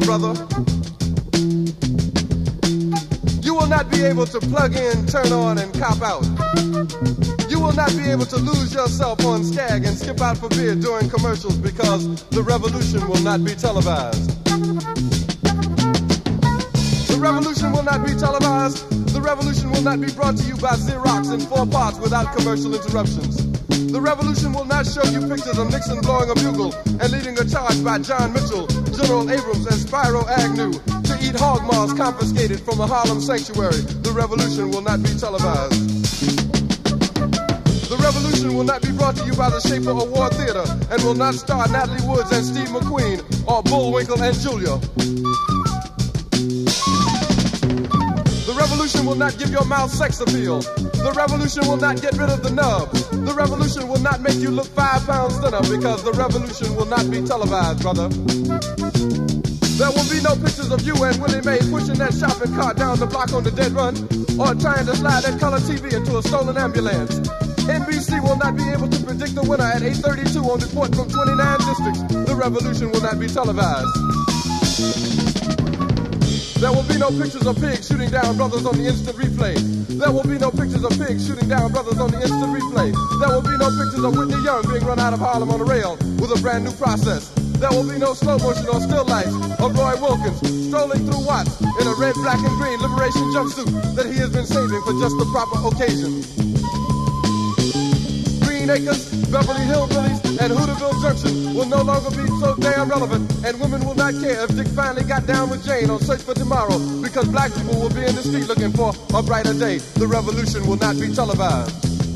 brother. You will not be able to plug in, turn on, and cop out. You will not be able to lose yourself on Skag and skip out for beer during commercials because the revolution will not be televised. The revolution will not be televised. The revolution will not be brought to you by Xerox in 4 parts without commercial interruptions. The revolution will not show you pictures of Nixon blowing a bugle and leading a charge by John Mitchell, General Abrams, and Spyro Agnew to eat hog maws confiscated from a Harlem sanctuary. The revolution will not be televised. The revolution will not be brought to you by the Schaefer Award Theater and will not star Natalie Woods and Steve McQueen or Bullwinkle and Julia. The revolution will not give your mouth sex appeal. The revolution will not get rid of the nub. The revolution will not make you look 5 pounds thinner because the revolution will not be televised, brother. There will be no pictures of you and Willie Mae pushing that shopping cart down the block on the dead run or trying to slide that color TV into a stolen ambulance. NBC will not be able to predict the winner at 8:32 on report from 29 districts. The revolution will not be televised. There will be no pictures of pigs shooting down brothers on the instant replay. There will be no pictures of pigs shooting down brothers on the instant replay. There will be no pictures of Whitney Young being run out of Harlem on a rail with a brand new process. There will be no slow motion or still life of Roy Wilkins strolling through Watts in a red, black, and green liberation jumpsuit that he has been saving for just the proper occasion. Green Acres, Beverly Hillbillies, and Hooterville Junction will no longer be so damn relevant, and women will not care if Dick finally got down with Jane on Search for Tomorrow because black people will be in the street looking for a brighter day. The revolution will not be televised.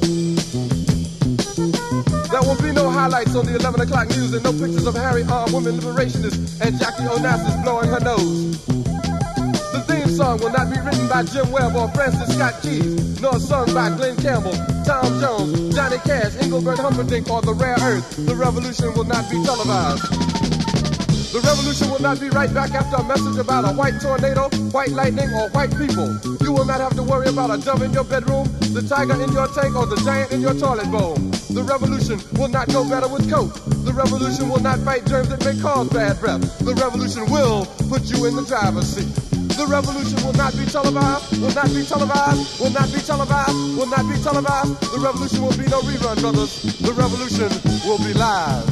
There will be no highlights on the 11 o'clock news and no pictures of Harry armed women liberationists and Jackie Onassis blowing her nose. The theme song will not be written by Jim Webb or Francis Scott Keys, nor sung by Glenn Campbell, Tom Jones, Johnny Cash, Engelbert Humperdinck, or The Rare Earth. The revolution will not be televised. The revolution will not be right back after a message about a white tornado, white lightning, or white people. You will not have to worry about a dove in your bedroom, the tiger in your tank, or the giant in your toilet bowl. The revolution will not go better with coke. The revolution will not fight germs that may cause bad breath. The revolution will put you in the driver's seat. The revolution will not be televised, will not be televised, will not be televised, will not be televised. The revolution will be no rerun, brothers. The revolution will be live.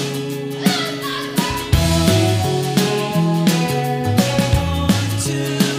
To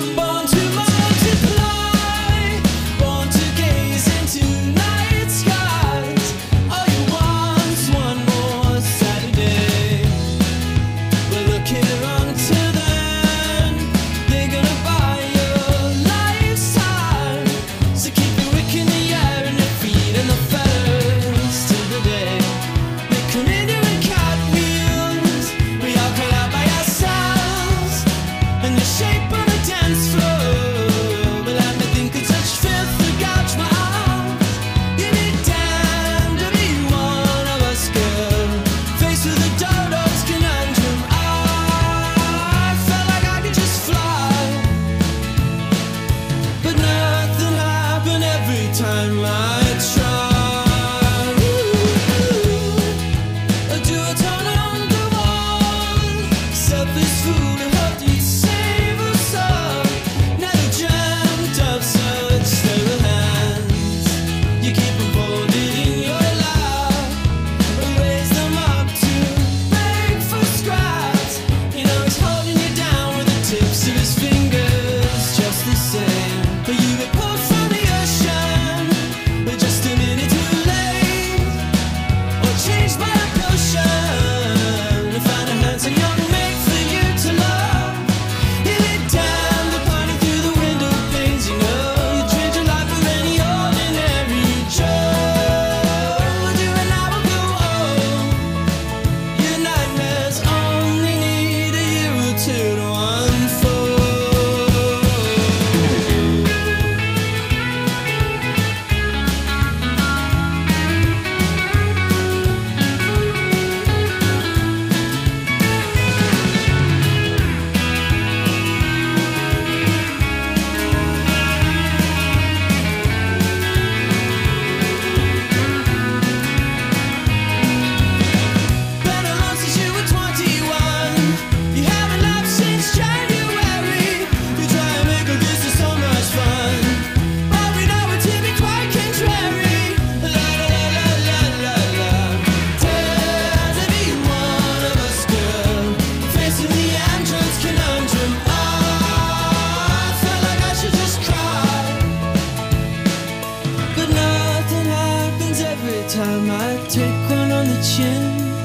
might take one on the chin.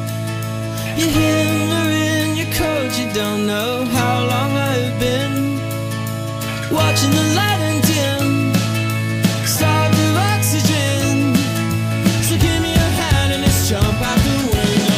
You're hindering your coat, you don't know how long I've been watching the light and dim, starved of oxygen. So give me your hand and let's jump out the window.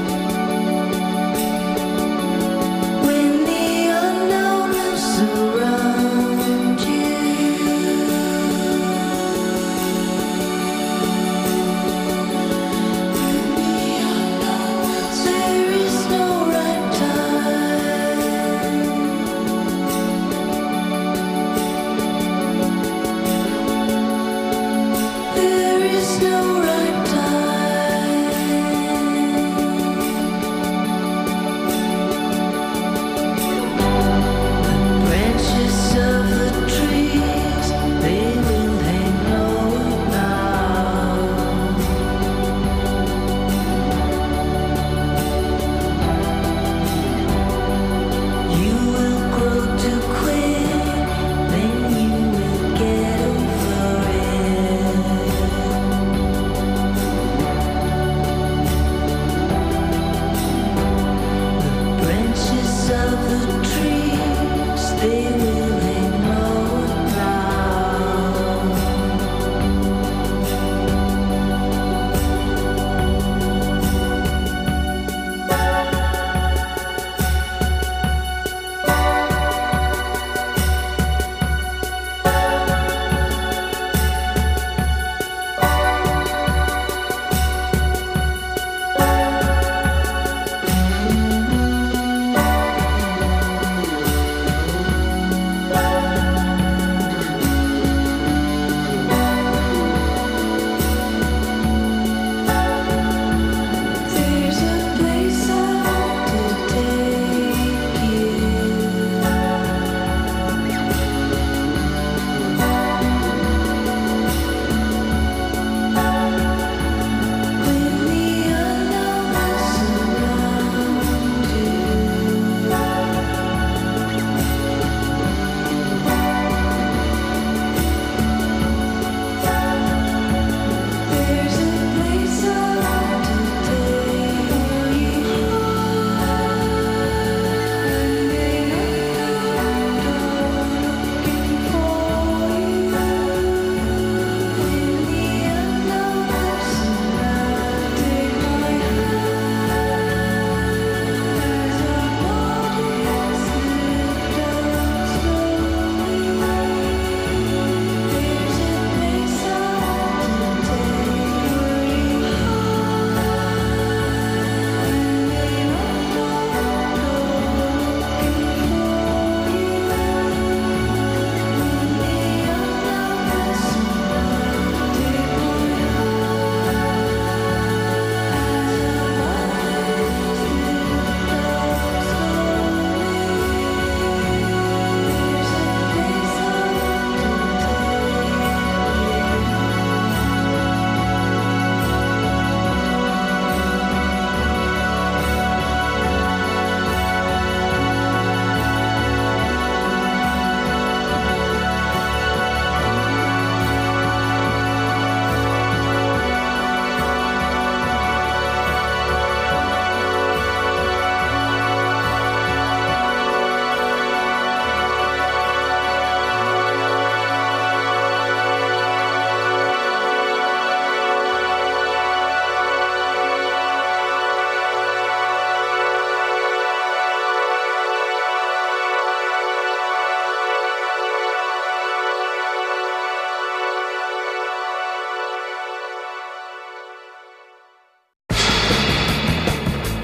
When the unknown is around.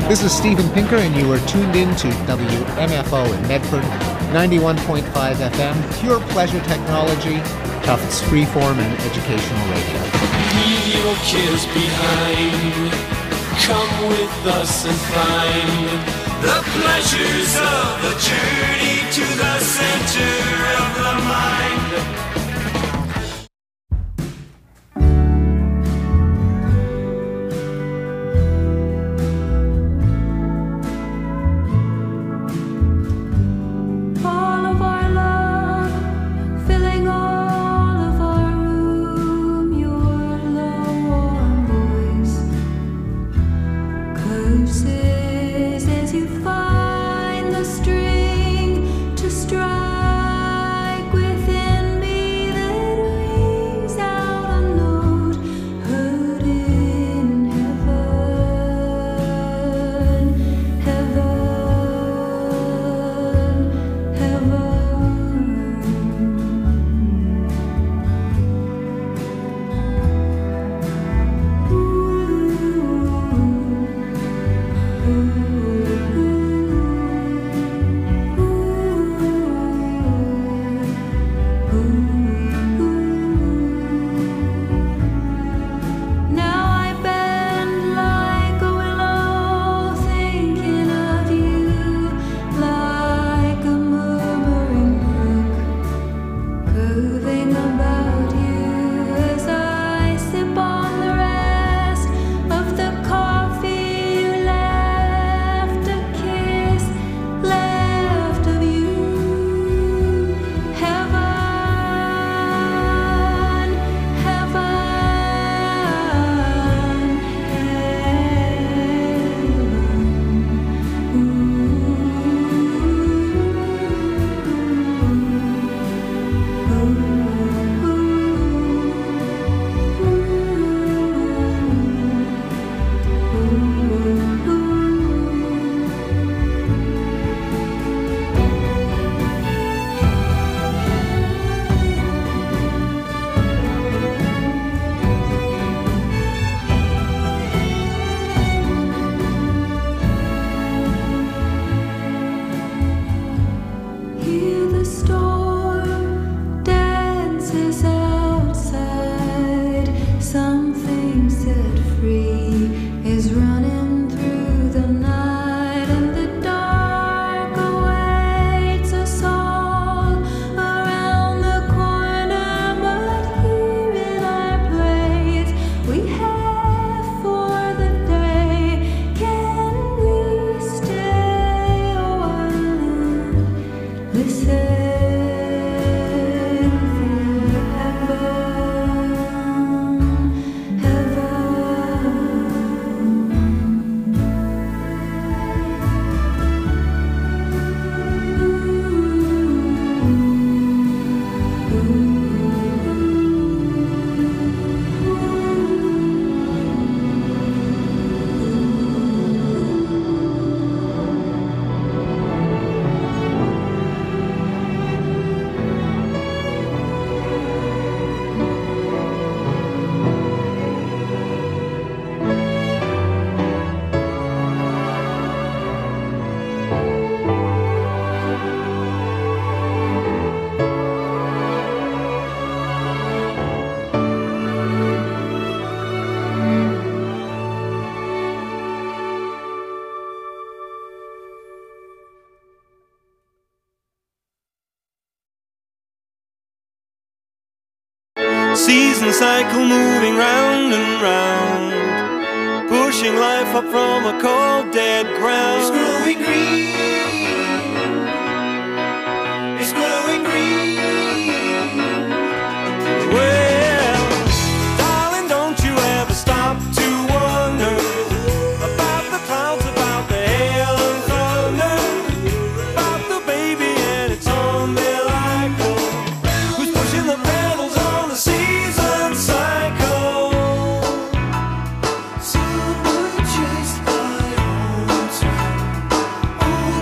This is Steven Pinker, and you are tuned in to WMFO in Medford, 91.5 FM, pure pleasure technology, Tufts freeform and educational radio. Leave your cares behind. Come with us and find the pleasures of a journey to the center of the mind. As you find the string to strike within me that rings out a note heard in heaven, heaven, heaven. Now I bend like a willow, thinking of you, like a murmuring brook, curving about you as I sip on the rest of the coffee you left, a kiss left of you. Heaven, heaven, hear the storm dances outside. Something set free is running through the night, and the dark awaits us all around the corner. But here in our place we have for the day. Can we stay a while and listen for heaven, heaven? Season cycle moving round and round, pushing life up from a cold dead ground. It's growing green, it's growing green. Well, darling, don't you ever stop to wonder about the clouds, about the hail and thunder, about the baby and its umbilical, who's pushing the pedals on the season cycle. Someone chased by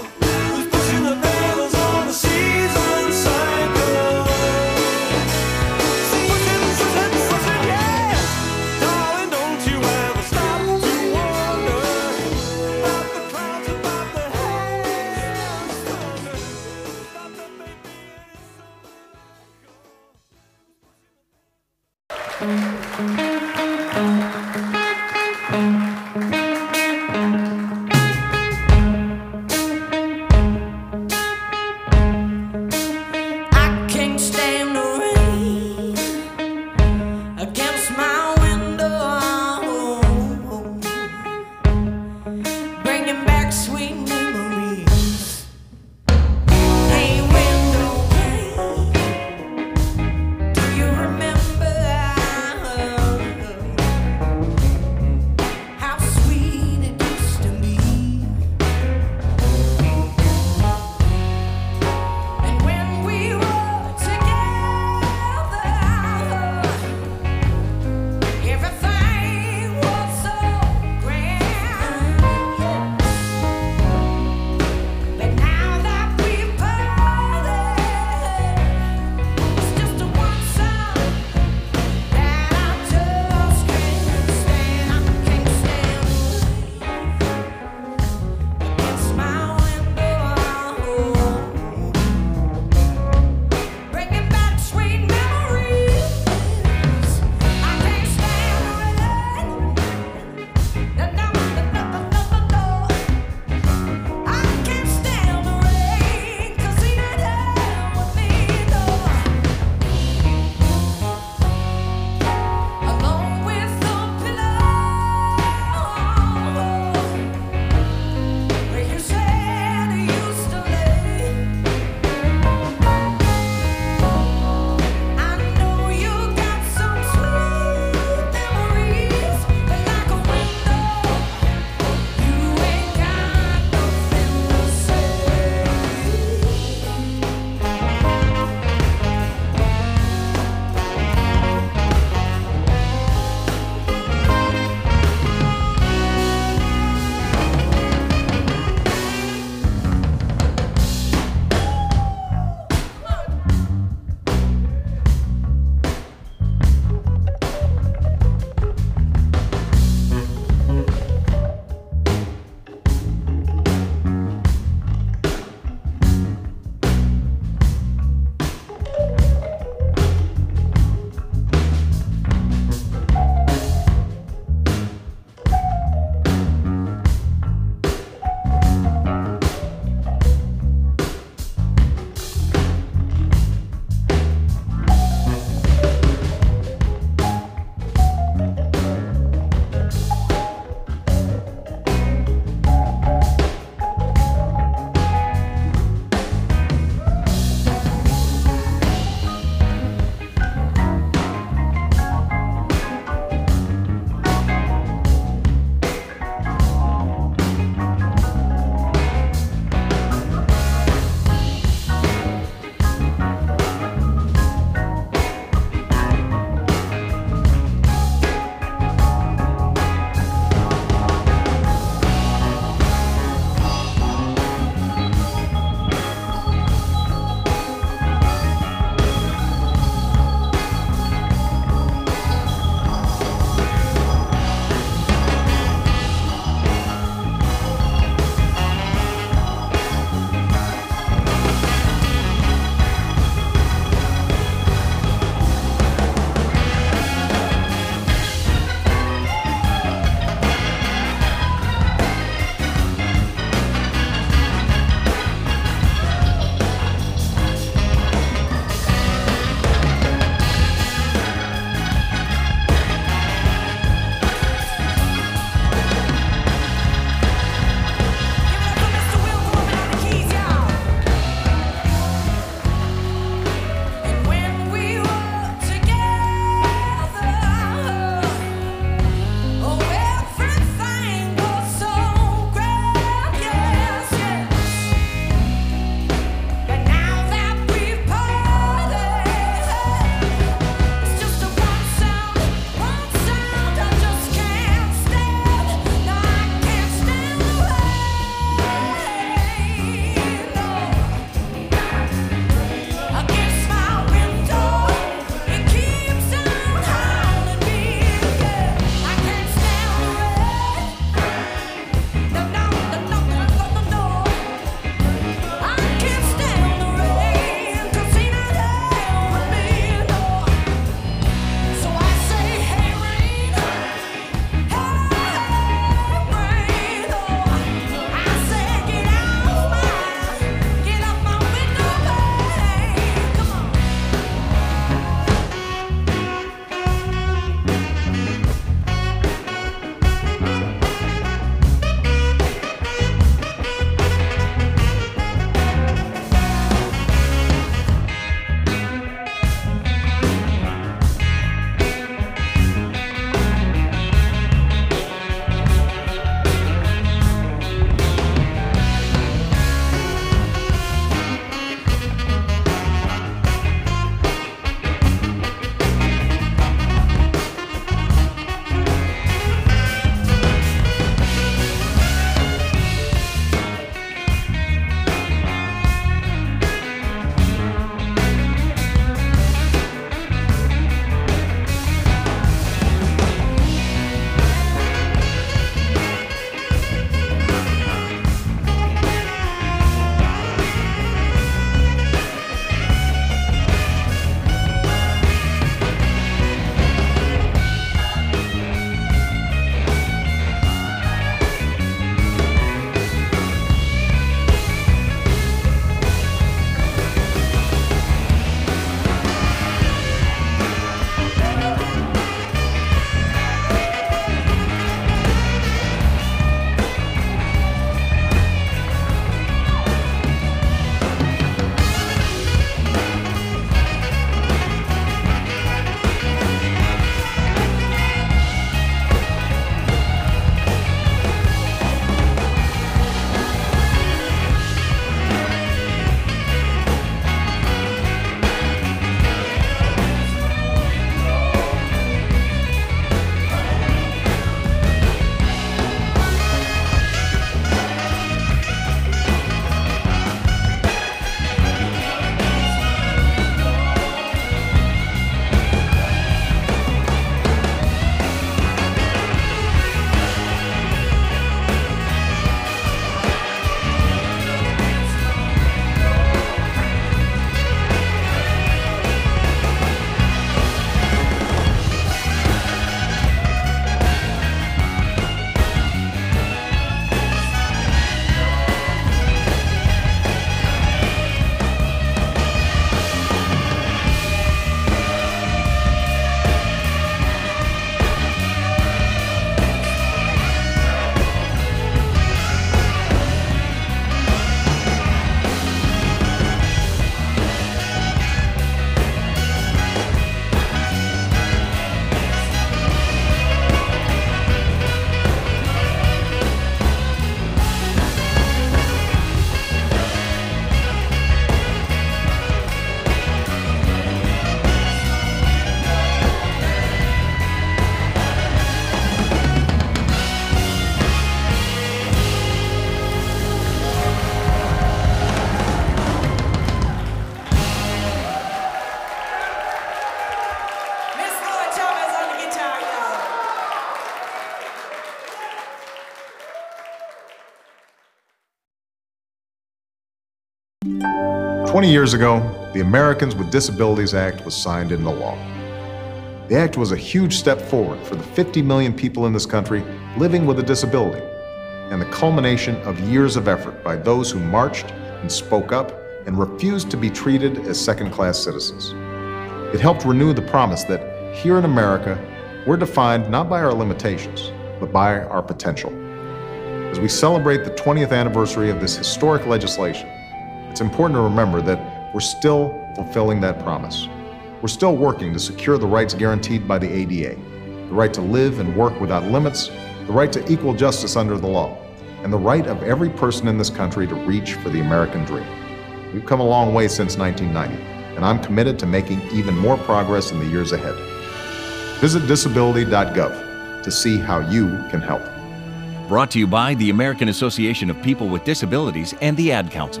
20 years ago, the Americans with Disabilities Act was signed into law. The act was a huge step forward for the 50 million people in this country living with a disability, and the culmination of years of effort by those who marched and spoke up and refused to be treated as second-class citizens. It helped renew the promise that here in America, we're defined not by our limitations, but by our potential. As we celebrate the 20th anniversary of this historic legislation, it's important to remember that we're still fulfilling that promise. We're still working to secure the rights guaranteed by the ADA, the right to live and work without limits, the right to equal justice under the law, and the right of every person in this country to reach for the American dream. We've come a long way since 1990, and I'm committed to making even more progress in the years ahead. Visit disability.gov to see how you can help. Brought to you by the American Association of People with Disabilities and the Ad Council.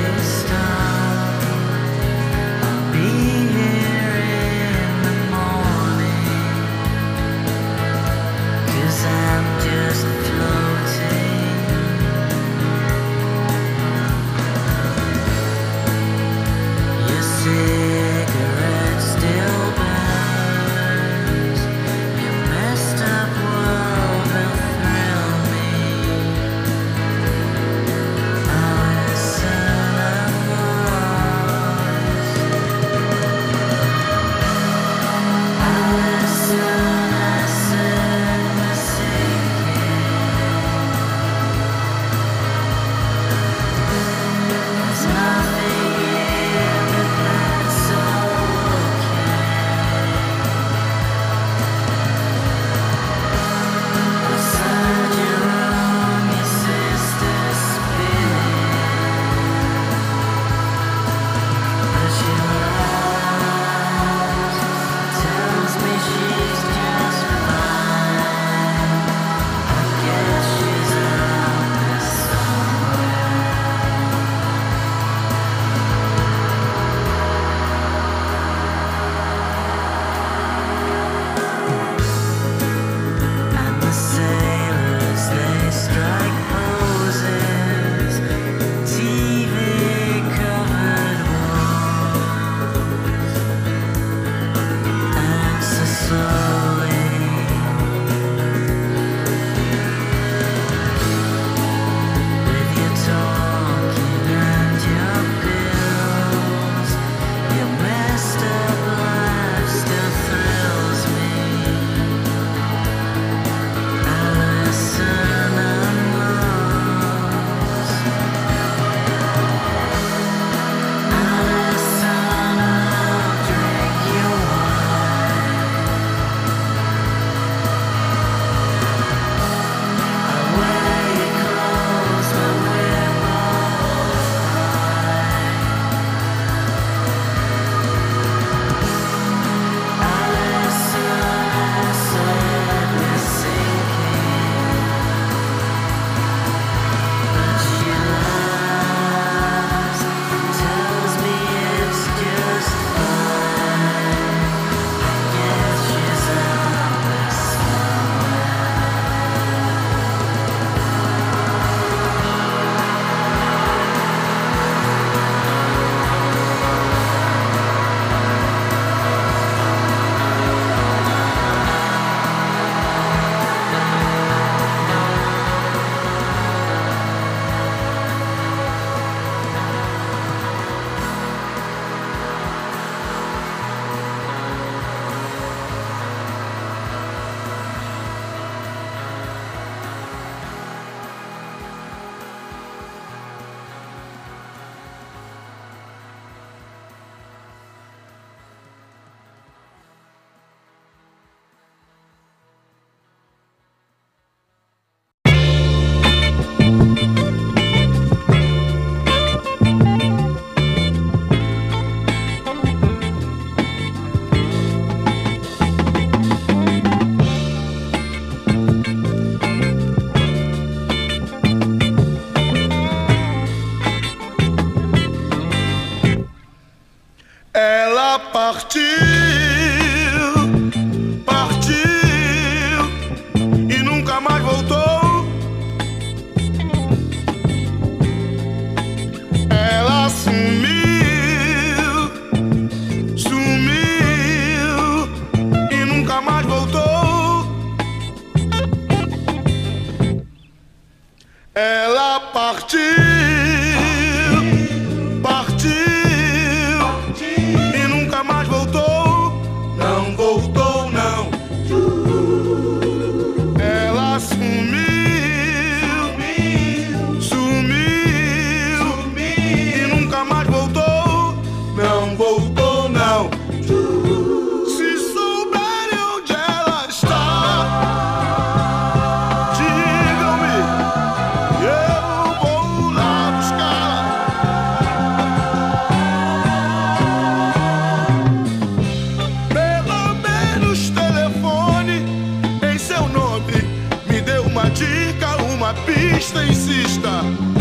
I'll be here in the morning. partiu, partiu e nunca mais voltou. Ela sumiu, sumiu e nunca mais voltou. Ela partiu, partiu e nunca mais voltou. Não voltou, não. Ela sumiu, sumiu e nunca mais voltou. Não voltou, não. Se souberem onde ela está, digam-me, eu vou lá buscar. Pelo menos telefone em seu nome, me dê uma dica, uma pista, insista.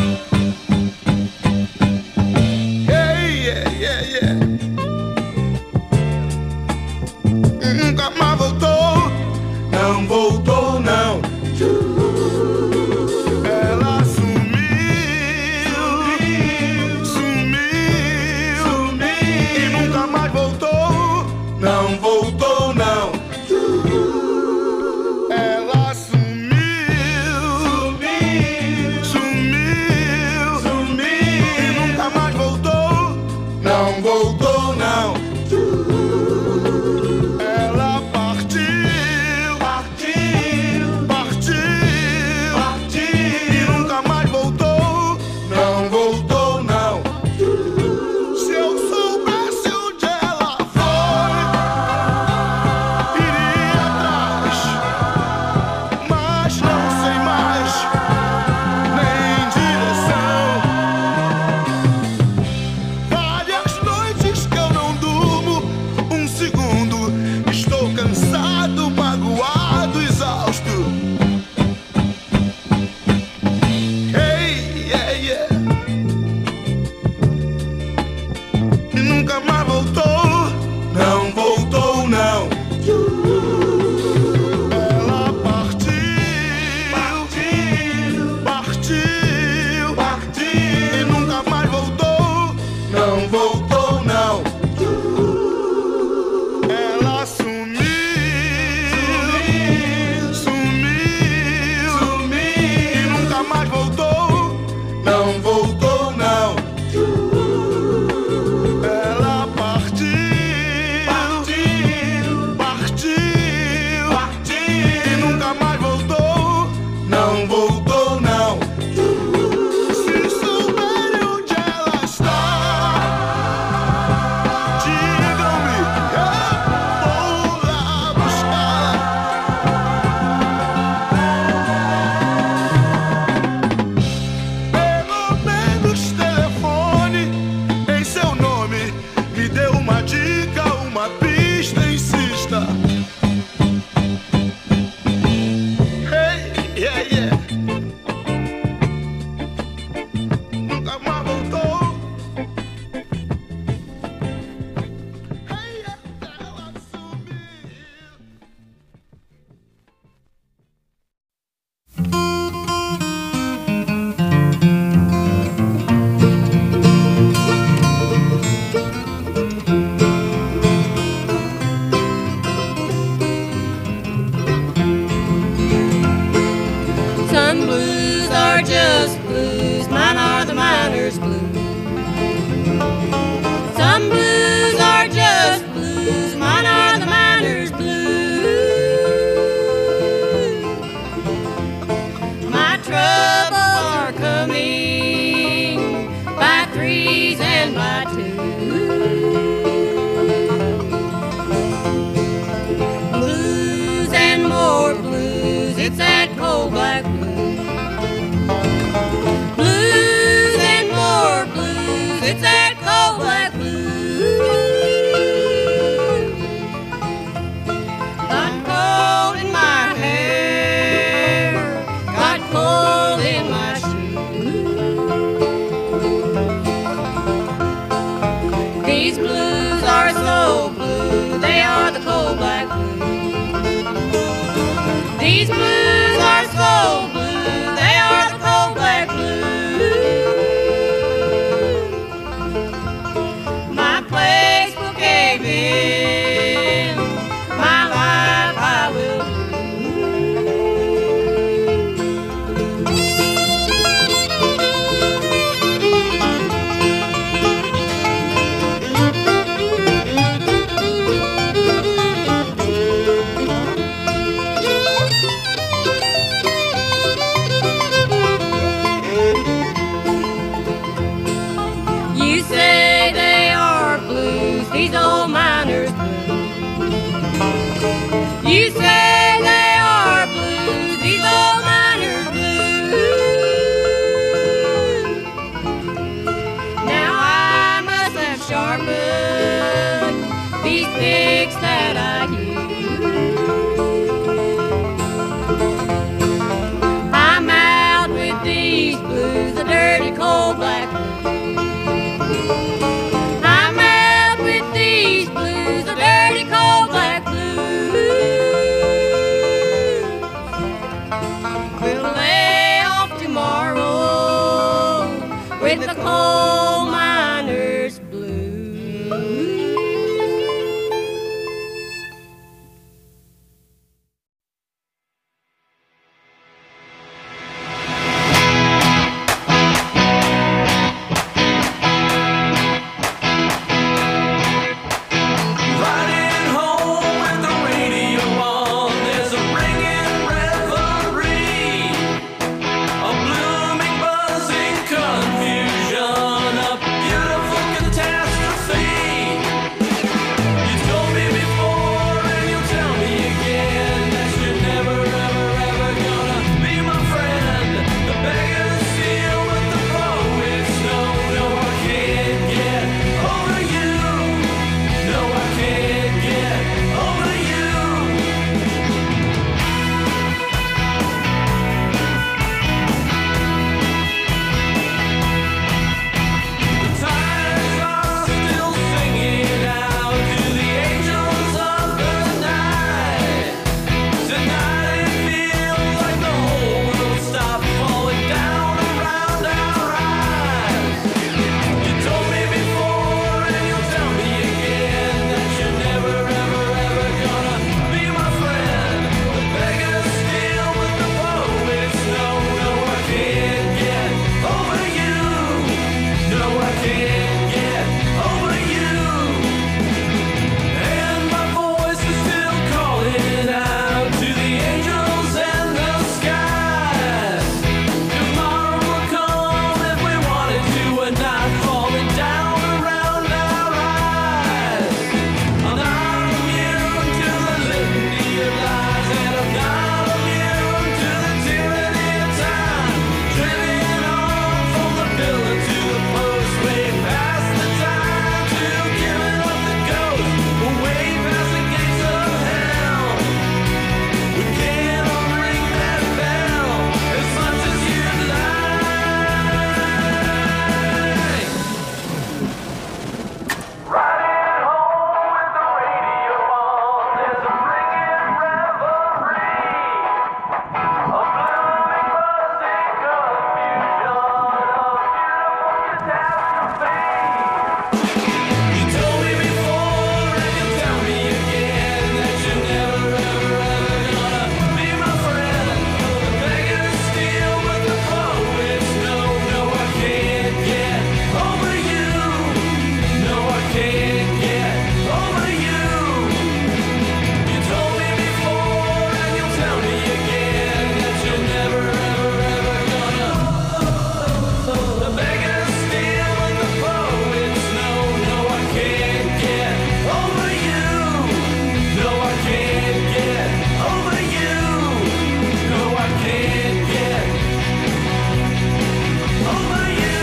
Nunca mais voltou, não voltou, não. Ela sumiu, sumiu e nunca mais voltou, não voltou, não. Ela sumiu, sumiu, sumiu e nunca mais voltou, não voltou, não. Ela partiu, partiu, partiu, partiu e nunca mais voltou, não voltou, não. Se eu soubesse onde ela foi, iria atrás, mas não sei mais nem direção. Várias noites que eu não durmo um segundo, estou cansado, magoado, exausto. Hey, yeah, yeah. E nunca mais voltou, não voltou, não. Ela partiu, partiu, partiu, partiu e nunca mais voltou, não voltou, não. Ela sumiu, sumiu, sumiu e nunca mais voltou, não voltou, não. Ela partiu, partiu, partiu, partiu e nunca mais voltou, não voltou, não. Se souberem onde ela está, digam-me, eu vou lá buscar. Pelo menos telefone em seu nome, me dê uma dica, uma pista, insista. Hey, yeah, yeah. Nunca mais voltou. Hey, yeah, ela sumiu. Some blues are just blues, mine are the miner's blues. Some blues are just blues, mine are the miner's blues. My troubles are coming by threes and by twos. Blues and more blues, it's that cold black blues. Blues and more the coal black blues. These blues are soul blues, they are the coal black blues. My place will cave in, my life I will these old miners blues. You say they are blues, these old miners blues. Now I must have sharpened these picks that I use. I'm out with these blues, the dirty coal black blues. With the coal miner's blues. Riding home with the radio on, there's a ringing reverie, a blooming, buzzing confusion, a beautiful catastrophe. You told me before and you'll tell me again that you're never, ever, ever gonna be my friend. The beggars steal what the poets know. No, I can't get over you. No, I can't get over you. The tires are still singing out to the angels of the night. Tonight it feels like the whole world stopped falling down around our eyes. You told me before and you'll tell me again that you're never, ever, ever gonna be my friend. The beggars steal what the poets know. No, I can't get over you. No, I can't get over you. And my voice is still calling out to the angels and the skies. Tomorrow will come if we wanted to, a night falling down around our eyes. I'm not immune to the litany of lies, and I'm not immune to the tyranny of time. Driving on from the pillar to the post, way past the time to giving up the ghost. We're way past the gates of hell. We can't unring that bell as much as you'd like. Riding home with the radio on, there's a ringing reverie, a blooming, buzzing confusion, a beautiful catastrophe. You told me before and you'll tell me again that you're never, ever, ever gonna be my friend. The beggars steal what the poets know. No, I can't get over you. No, I can't get over you. You told me before and you'll tell me again that you're never, ever, ever gonna. The beggars steal what the poets know. No, I can't get over you. No, I can't get over you. No, I can't get over you.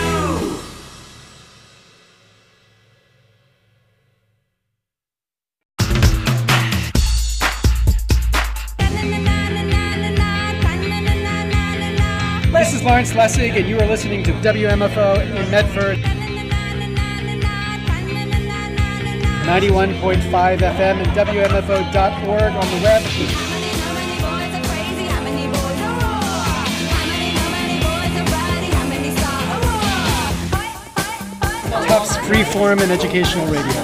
This is Lawrence Lessig, and you are listening to WMFO in Medford. 91.5 FM and WMFO.org on the web. Tufts Freeform and Educational Radio.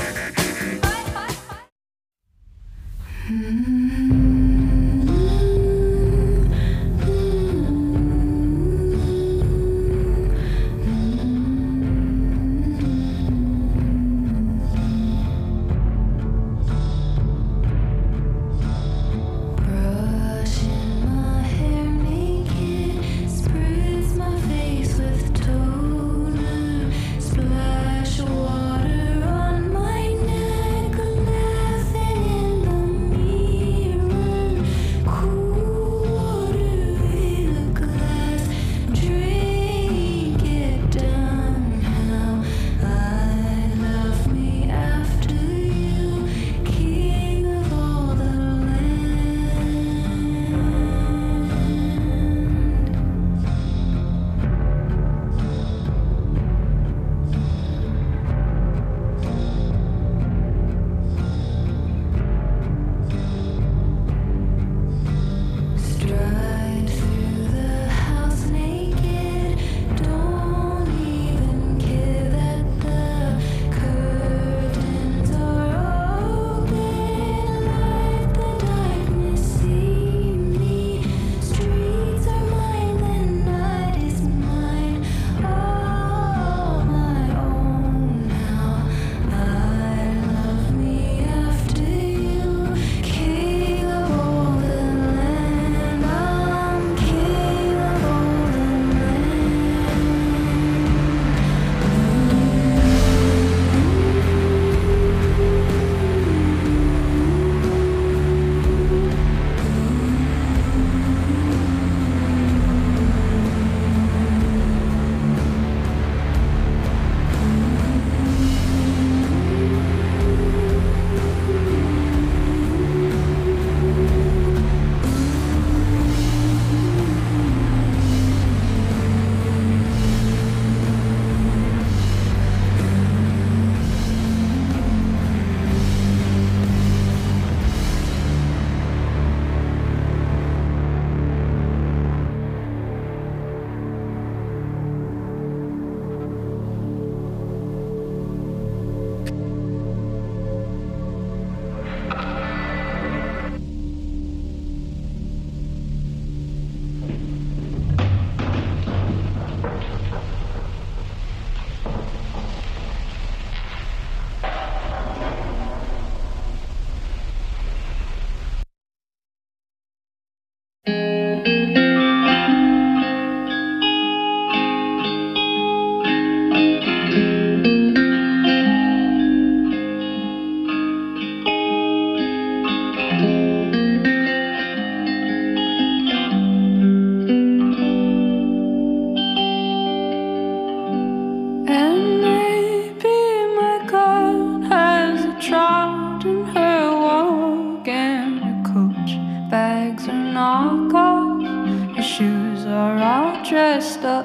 dressed up,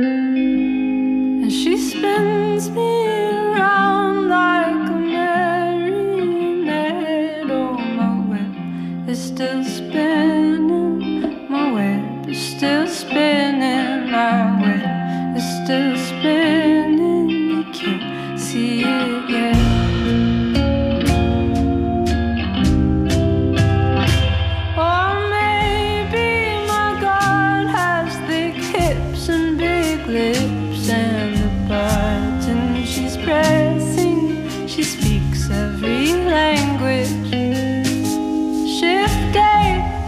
and she spins me around like a marionette. Oh, my web is still spinning, my web is still spinning, my web is still spinning. You can't see it yet. Lips and the button she's pressing, she speaks every language. Shift gate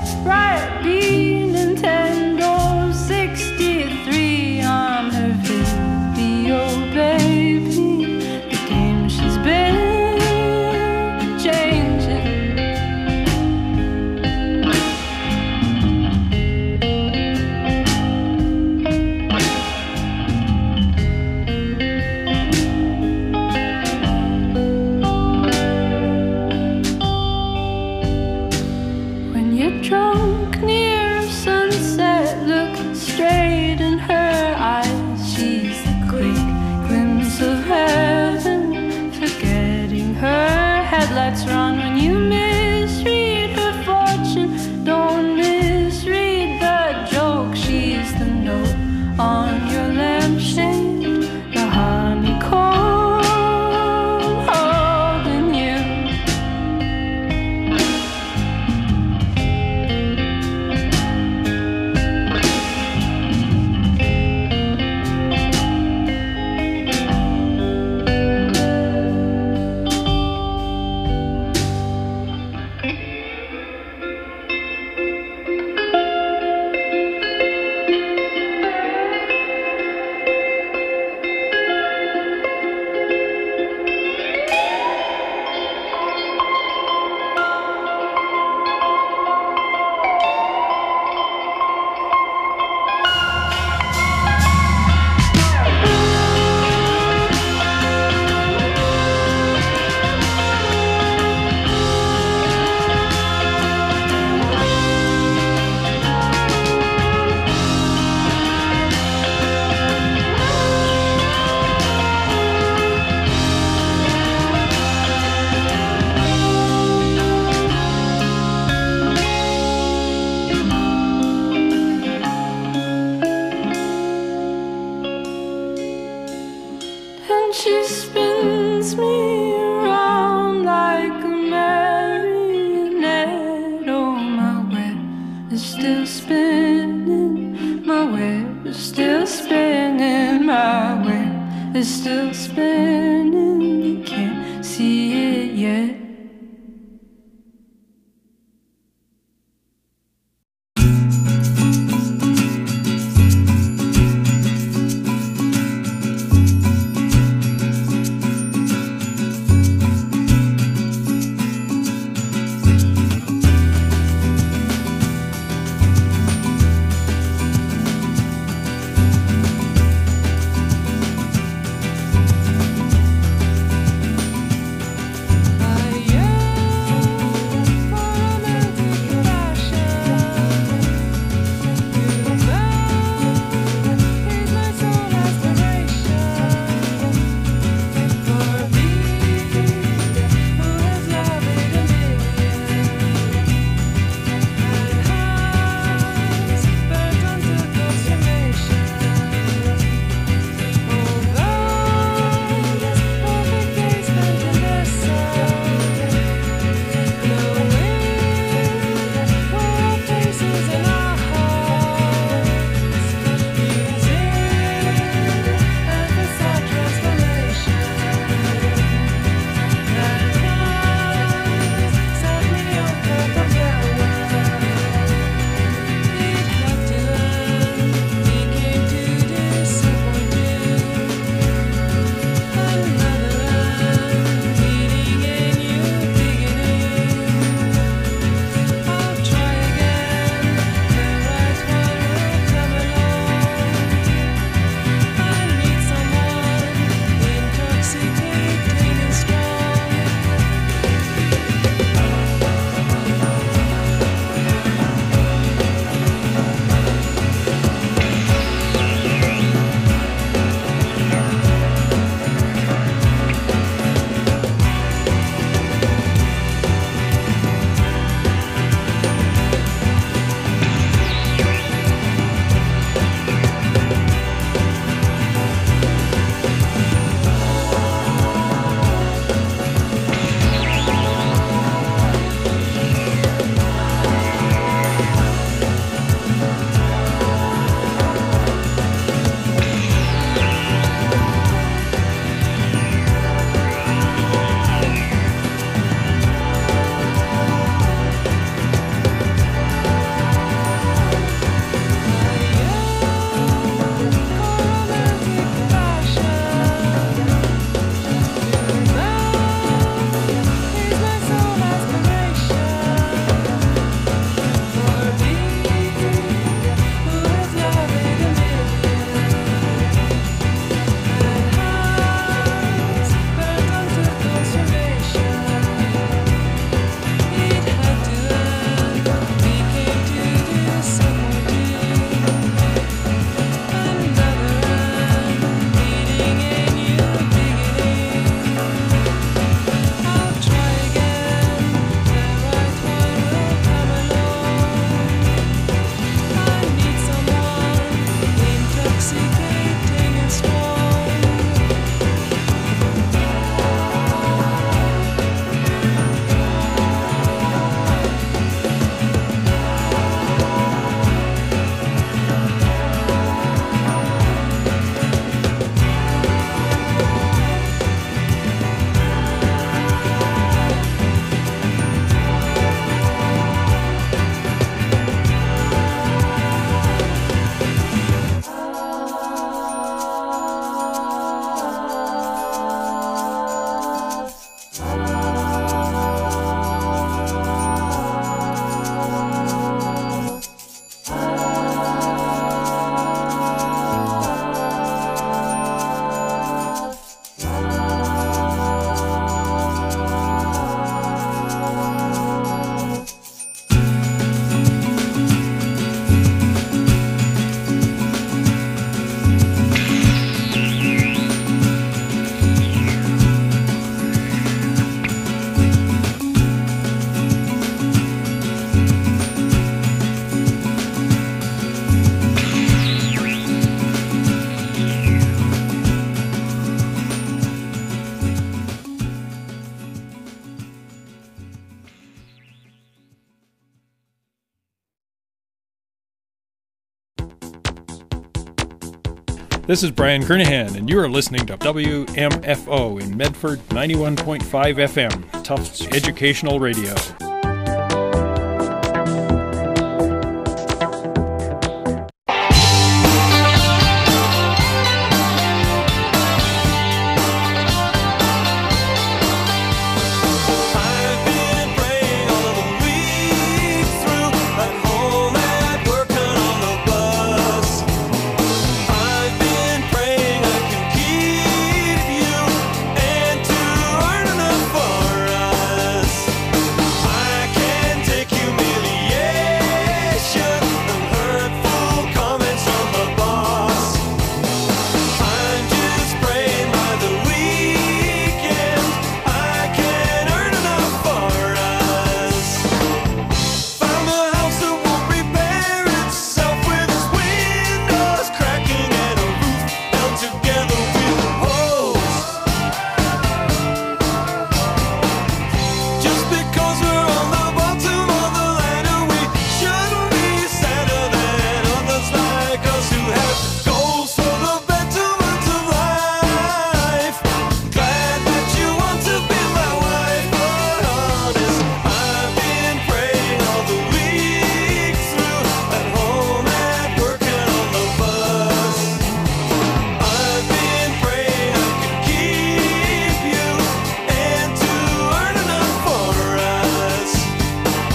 This is Brian Kernahan, and you are listening to WMFO in Medford 91.5 FM, Tufts Educational Radio.